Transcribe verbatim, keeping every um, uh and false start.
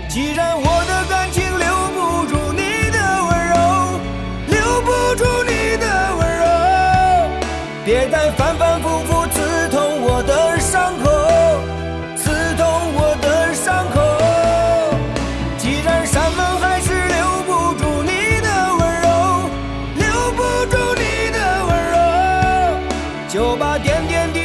既然我的感情留不住你的温柔，留不住你的温柔，别再反反复复刺痛我的伤口，刺痛我的伤口。既然山盟还是留不住你的温柔，留不住你的温柔，就把点点滴